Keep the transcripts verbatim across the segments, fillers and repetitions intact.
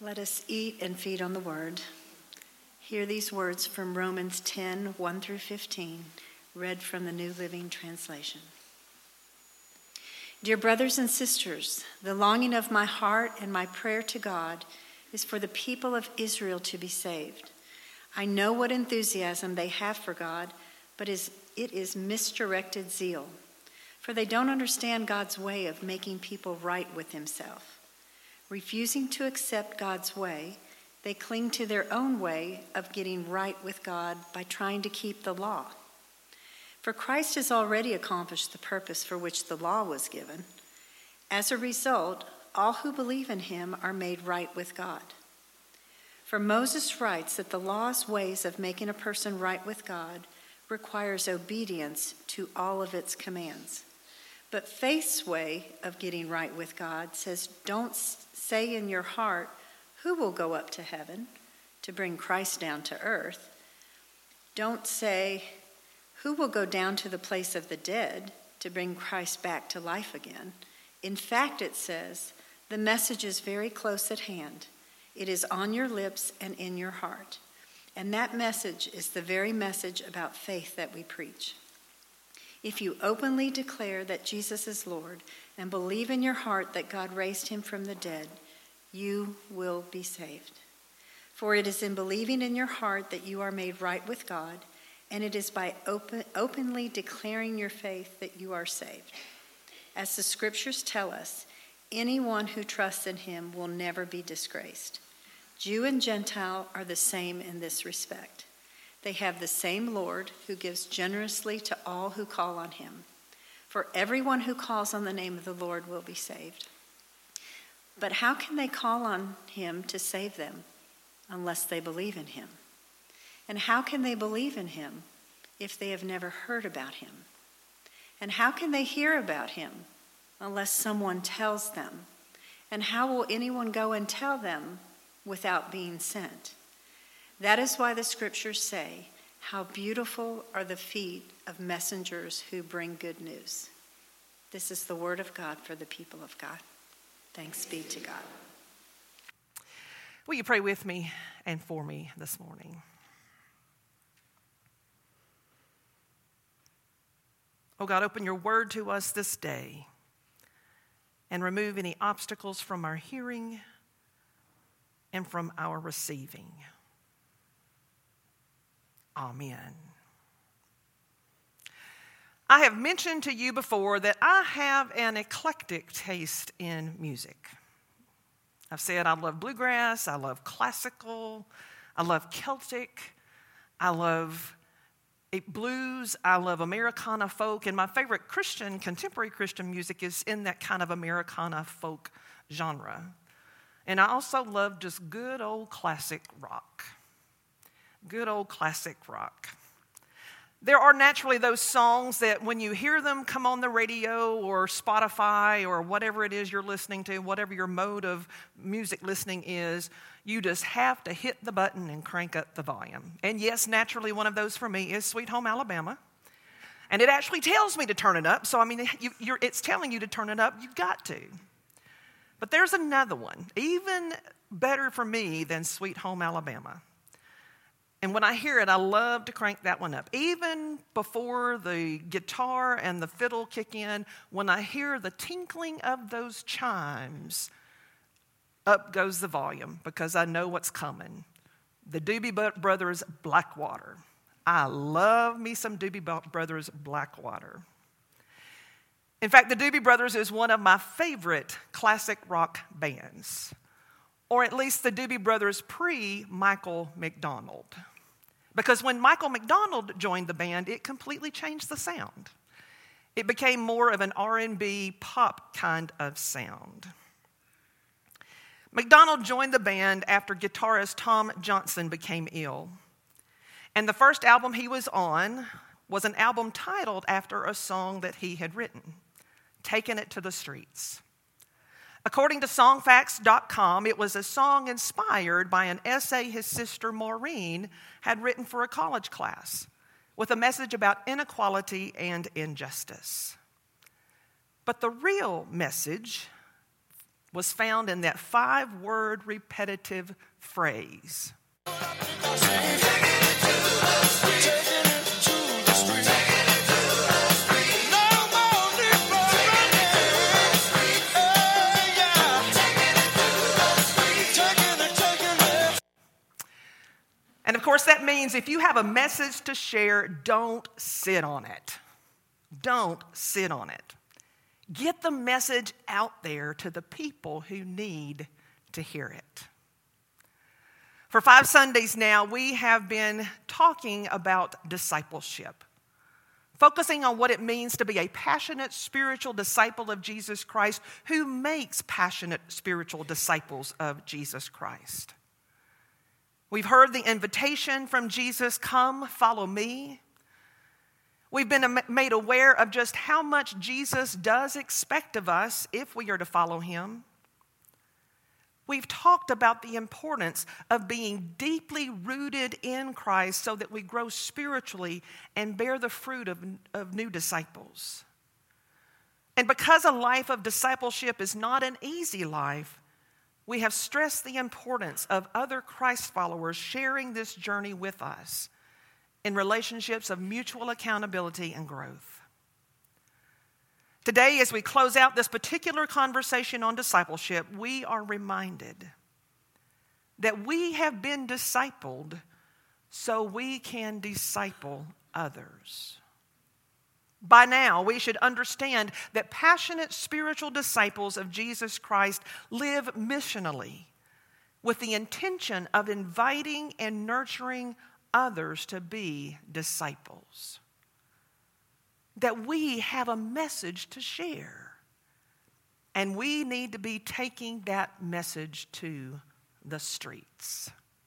Let us eat and feed on the word. Hear these words from Romans ten, one through fifteen, read from the New Living Translation. Dear brothers and sisters, the longing of my heart and my prayer to God is for the people of Israel to be saved. I know what enthusiasm they have for God, but it is misdirected zeal, for they don't understand God's way of making people right with himself. Refusing to accept God's way, they cling to their own way of getting right with God by trying to keep the law. For Christ has already accomplished the purpose for which the law was given. As a result, all who believe in him are made right with God. For Moses writes that the law's ways of making a person right with God requires obedience to all of its commands. But faith's way of getting right with God says, don't say in your heart, who will go up to heaven to bring Christ down to earth? Don't say, who will go down to the place of the dead to bring Christ back to life again? In fact, it says, the message is very close at hand. It is on your lips and in your heart. And that message is the very message about faith that we preach. If you openly declare that Jesus is Lord and believe in your heart that God raised him from the dead, you will be saved. For it is in believing in your heart that you are made right with God, and it is by open, openly declaring your faith that you are saved. As the scriptures tell us, anyone who trusts in him will never be disgraced. Jew and Gentile are the same in this respect. They have the same Lord who gives generously to all who call on him. For everyone who calls on the name of the Lord will be saved. But how can they call on him to save them unless they believe in him? And how can they believe in him if they have never heard about him? And how can they hear about him unless someone tells them? And how will anyone go and tell them without being sent? That is why the scriptures say, how beautiful are the feet of messengers who bring good news. This is the word of God for the people of God. Thanks be to God. Will you pray with me and for me this morning? Oh God, open your word to us this day and remove any obstacles from our hearing and from our receiving. Amen. I have mentioned to you before that I have an eclectic taste in music. I've said I love bluegrass, I love classical, I love Celtic, I love blues, I love Americana folk, and my favorite Christian, contemporary Christian music is in that kind of Americana folk genre. And I also love just good old classic rock. Good old classic rock. There are naturally those songs that when you hear them come on the radio or Spotify or whatever it is you're listening to, whatever your mode of music listening is, you just have to hit the button and crank up the volume. And yes, naturally one of those for me is Sweet Home Alabama. And it actually tells me to turn it up. So, I mean, you, you're, it's telling you to turn it up. You've got to. But there's another one, even better for me than Sweet Home Alabama. And when I hear it, I love to crank that one up. Even before the guitar and the fiddle kick in, when I hear the tinkling of those chimes, up goes the volume because I know what's coming. The Doobie Brothers, Blackwater. I love me some Doobie Brothers, Blackwater. In fact, the Doobie Brothers is one of my favorite classic rock bands, or at least the Doobie Brothers pre-Michael McDonald. Because when Michael McDonald joined the band, it completely changed the sound. It became more of an R and B pop kind of sound. McDonald joined the band after guitarist Tom Johnson became ill. And the first album he was on was an album titled after a song that he had written, Taking It to the Streets. According to songfacts dot com, it was a song inspired by an essay his sister Maureen had written for a college class with a message about inequality and injustice. But the real message was found in that five-word repetitive phrase. And of course, that means if you have a message to share, don't sit on it. Don't sit on it. Get the message out there to the people who need to hear it. For five Sundays now, we have been talking about discipleship, focusing on what it means to be a passionate spiritual disciple of Jesus Christ who makes passionate spiritual disciples of Jesus Christ. We've heard the invitation from Jesus, come, follow me. We've been made aware of just how much Jesus does expect of us if we are to follow him. We've talked about the importance of being deeply rooted in Christ so that we grow spiritually and bear the fruit of, of new disciples. And because a life of discipleship is not an easy life, we have stressed the importance of other Christ followers sharing this journey with us in relationships of mutual accountability and growth. Today, as we close out this particular conversation on discipleship, we are reminded that we have been discipled so we can disciple others. By now, we should understand that passionate spiritual disciples of Jesus Christ live missionally with the intention of inviting and nurturing others to be disciples. That we have a message to share, and we need to be taking that message to the streets.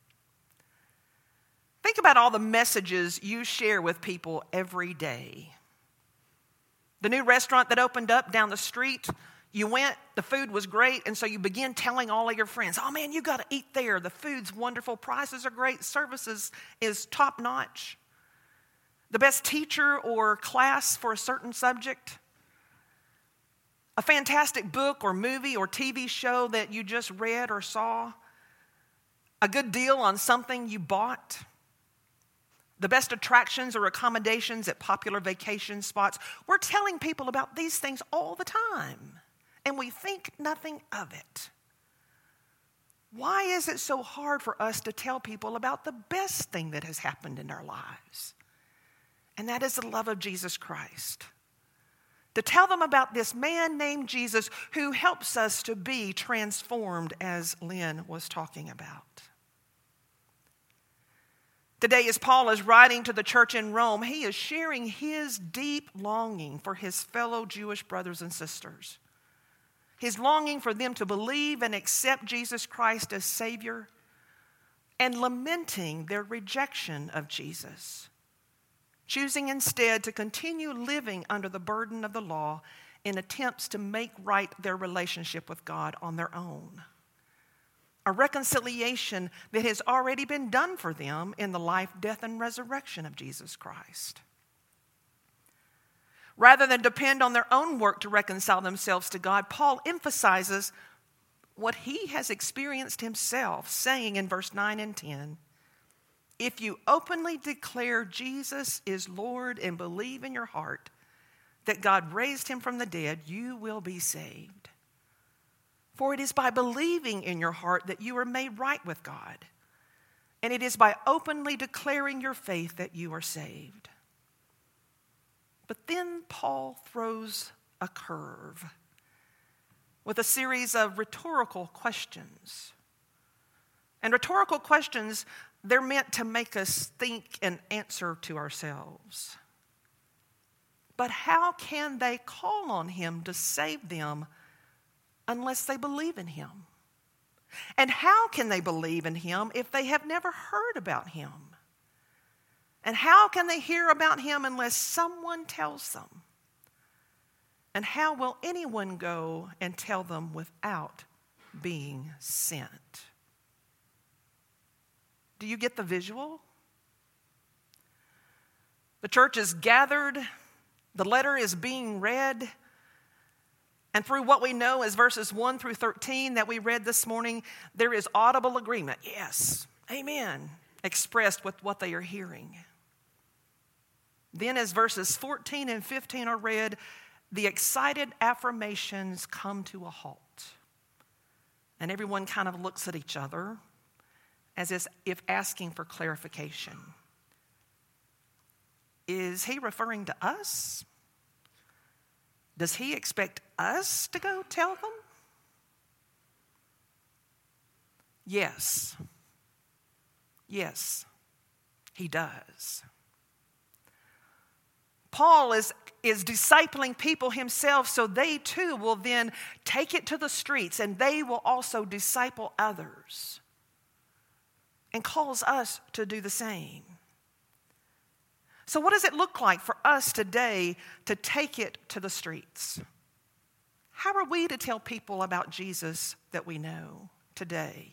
Think about all the messages you share with people every day. The new restaurant that opened up down the street, you went, the food was great, and so you begin telling all of your friends, oh man, you got to eat there. The food's wonderful, prices are great, services is top notch. The best teacher or class for a certain subject. A fantastic book or movie or T V show that you just read or saw. A good deal on something you bought. The best attractions or accommodations at popular vacation spots. We're telling people about these things all the time, and we think nothing of it. Why is it so hard for us to tell people about the best thing that has happened in our lives? And that is the love of Jesus Christ. To tell them about this man named Jesus who helps us to be transformed, as Lynn was talking about. Today, as Paul is writing to the church in Rome, he is sharing his deep longing for his fellow Jewish brothers and sisters. His longing for them to believe and accept Jesus Christ as Savior, and lamenting their rejection of Jesus, choosing instead to continue living under the burden of the law in attempts to make right their relationship with God on their own. A reconciliation that has already been done for them in the life, death, and resurrection of Jesus Christ. Rather than depend on their own work to reconcile themselves to God, Paul emphasizes what he has experienced himself, saying in verse nine and ten, if you openly declare Jesus is Lord and believe in your heart that God raised him from the dead, you will be saved. For it is by believing in your heart that you are made right with God, and it is by openly declaring your faith that you are saved. But then Paul throws a curve with a series of rhetorical questions. And rhetorical questions, they're meant to make us think and answer to ourselves. But how can they call on him to save them unless they believe in him? And how can they believe in him if they have never heard about him? And how can they hear about him unless someone tells them? And how will anyone go and tell them without being sent? Do you get the visual? The church is gathered, the letter is being read, And through what we know as verses one through thirteen that we read this morning, there is audible agreement. Yes, amen, expressed with what they are hearing. Then as verses fourteen and fifteen are read, the excited affirmations come to a halt. And everyone kind of looks at each other as if asking for clarification. Is he referring to us? Does he expect us to go tell them? Yes. Yes, he does. Paul is, is discipling people himself so they too will then take it to the streets and they will also disciple others, and calls us to do the same. So what does it look like for us today to take it to the streets? How are we to tell people about Jesus that we know today?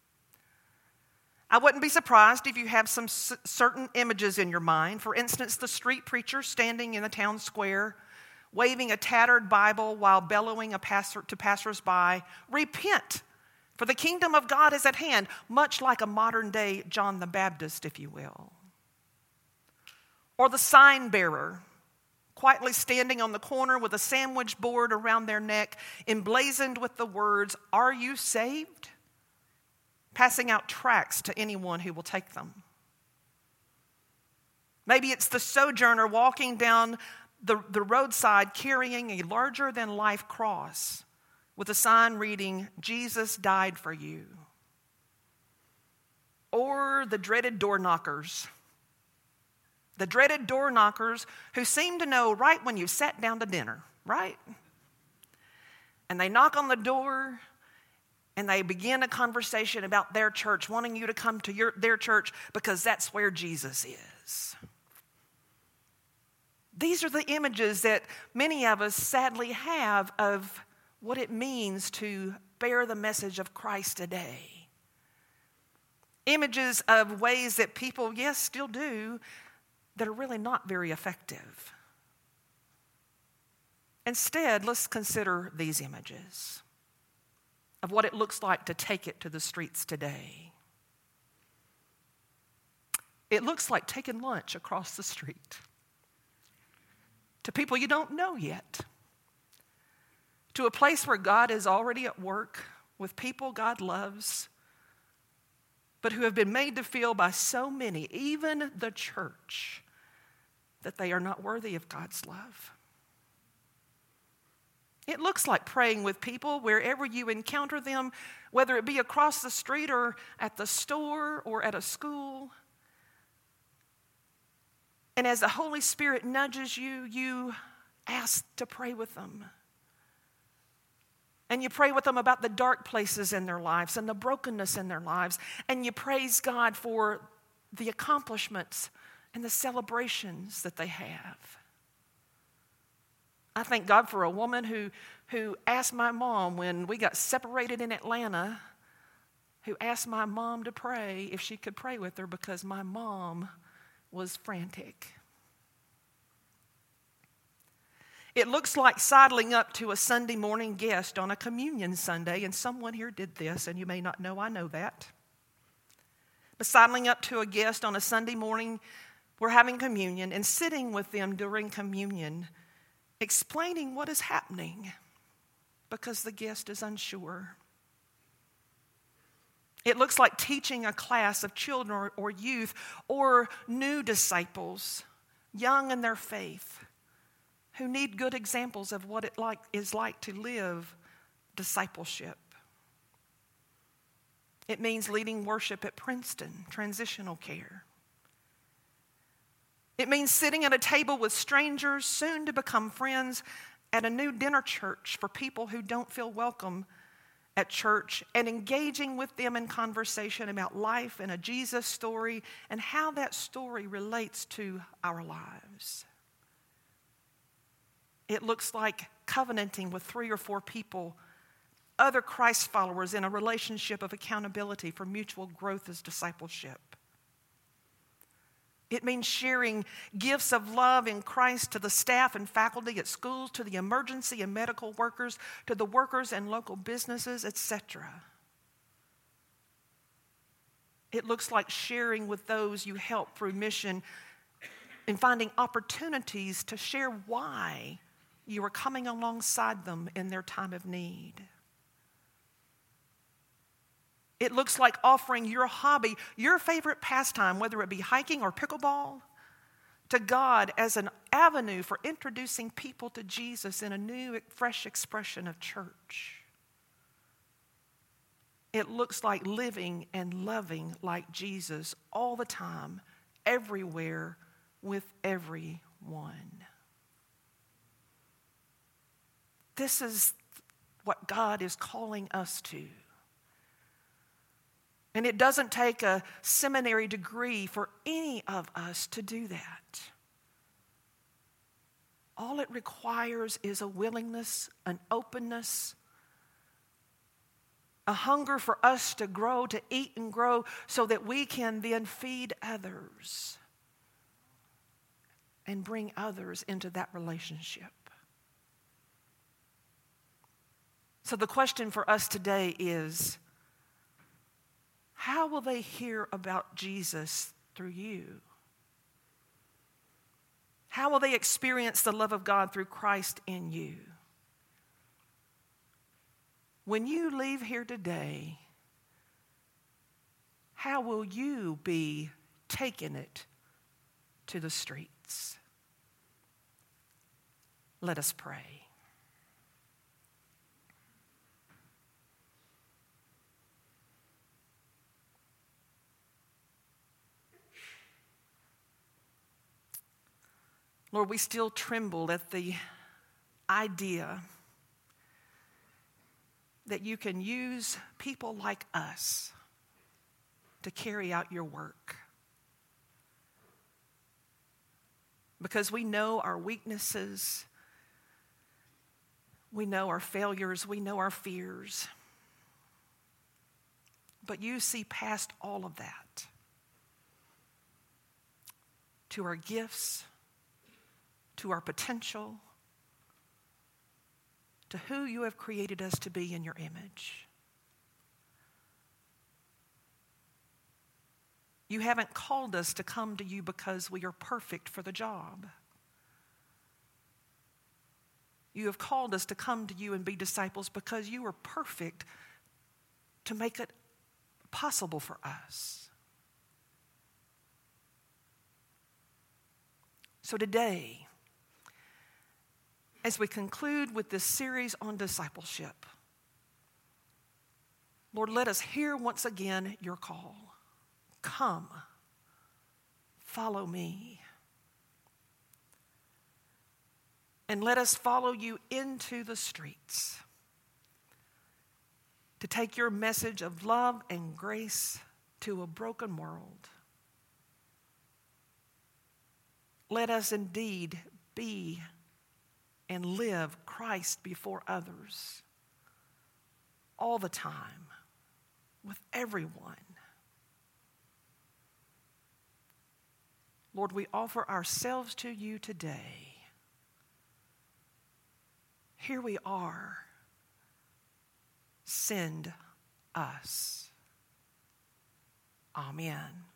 I wouldn't be surprised if you have some c- certain images in your mind. For instance, the street preacher standing in the town square, waving a tattered Bible while bellowing a passer, to passersby, "Repent, for the kingdom of God is at hand," much like a modern-day John the Baptist, if you will. Or the sign bearer, quietly standing on the corner with a sandwich board around their neck, emblazoned with the words, "Are you saved?" passing out tracts to anyone who will take them. Maybe it's the sojourner walking down the, the roadside carrying a larger-than-life cross with a sign reading, "Jesus died for you." Or the dreaded door knockers. The dreaded door knockers who seem to know right when you sat down to dinner, right? And they knock on the door and they begin a conversation about their church, wanting you to come to your, their church because that's where Jesus is. These are the images that many of us sadly have of what it means to bear the message of Christ today. Images of ways that people, yes, still do, that are really not very effective. Instead, let's consider these images of what it looks like to take it to the streets today. It looks like taking lunch across the street to people you don't know yet, to a place where God is already at work with people God loves, but who have been made to feel by so many, even the church, that they are not worthy of God's love. It looks like praying with people wherever you encounter them, whether it be across the street or at the store or at a school. And as the Holy Spirit nudges you, you ask to pray with them. And you pray with them about the dark places in their lives and the brokenness in their lives. And you praise God for the accomplishments and the celebrations that they have. I thank God for a woman who, who asked my mom when we got separated in Atlanta, who asked my mom to pray if she could pray with her because my mom was frantic. It looks like sidling up to a Sunday morning guest on a communion Sunday, and someone here did this, and you may not know I know that. But sidling up to a guest on a Sunday morning, we're having communion, and sitting with them during communion, explaining what is happening because the guest is unsure. It looks like teaching a class of children or, or youth or new disciples, young in their faith, who need good examples of what it like is like to live discipleship. It means leading worship at Princeton, transitional care. It means sitting at a table with strangers, soon to become friends, at a new dinner church for people who don't feel welcome at church, and engaging with them in conversation about life and a Jesus story and how that story relates to our lives. It looks like covenanting with three or four people, other Christ followers, in a relationship of accountability for mutual growth as discipleship. It means sharing gifts of love in Christ to the staff and faculty at schools, to the emergency and medical workers, to the workers and local businesses, et cetera. It looks like sharing with those you help through mission and finding opportunities to share why you are coming alongside them in their time of need. It looks like offering your hobby, your favorite pastime, whether it be hiking or pickleball, to God as an avenue for introducing people to Jesus in a new, fresh expression of church. It looks like living and loving like Jesus all the time, everywhere, with everyone. This is what God is calling us to. And it doesn't take a seminary degree for any of us to do that. All it requires is a willingness, an openness, a hunger for us to grow, to eat and grow, so that we can then feed others and bring others into that relationship. So the question for us today is, how will they hear about Jesus through you? How will they experience the love of God through Christ in you? When you leave here today, how will you be taking it to the streets? Let us pray. Lord, we still tremble at the idea that you can use people like us to carry out your work. Because we know our weaknesses, we know our failures, we know our fears. But you see past all of that to our gifts, to our potential, to who you have created us to be in your image. You haven't called us to come to you because we are perfect for the job. You have called us to come to you and be disciples because you are perfect to make it possible for us. So today, as we conclude with this series on discipleship, Lord, let us hear once again your call. Come, follow me. And let us follow you into the streets to take your message of love and grace to a broken world. Let us indeed be and live Christ before others all the time, with everyone. Lord, we offer ourselves to you today. Here we are. Send us. Amen.